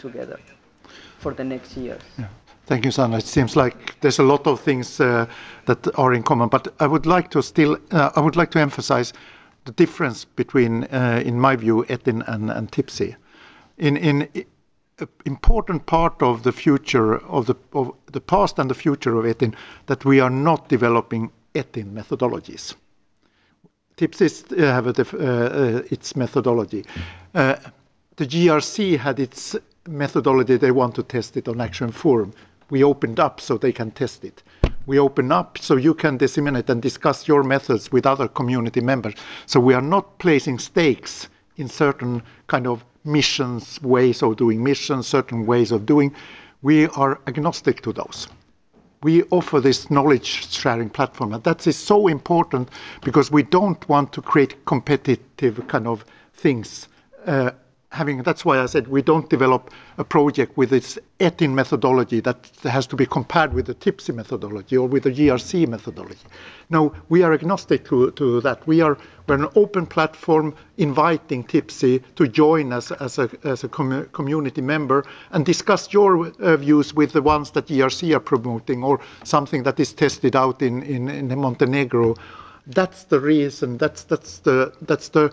together for the next years. Yeah. Thank you, Sanna. It seems like there's a lot of things that are in common, but I would like to emphasize the difference between, in my view, ETIN and TIPSI. In important part of the future of the past and the future of ETIN, that we are not developing ETIN methodologies. TIPSI have its methodology. The GRC had its methodology. They want to test it on Action Forum. We opened up so they can test it. We open up so you can disseminate and discuss your methods with other community members. So we are not placing stakes in certain kind of missions, ways of doing missions, certain ways of doing. We are agnostic to those. We offer this knowledge sharing platform, and that is so important because we don't want to create competitive kind of things. That's why I said we don't develop a project with its ETIN methodology that has to be compared with the TIPSI methodology or with the GRC methodology. No, we are agnostic to that. We're an open platform inviting TIPSI to join us as a community member and discuss your views with the ones that GRC are promoting or something that is tested out in Montenegro. That's the reason. That's the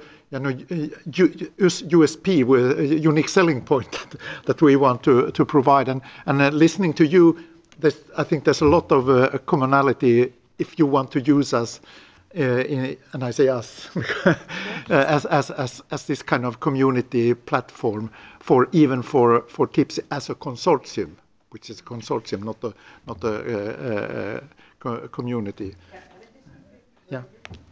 USP, unique selling point that we want to provide. And listening to you, I think there's a lot of commonality if you want to use us, and I say us, as this kind of community platform for TIPSI as a consortium, which is a consortium, not a community. Yeah.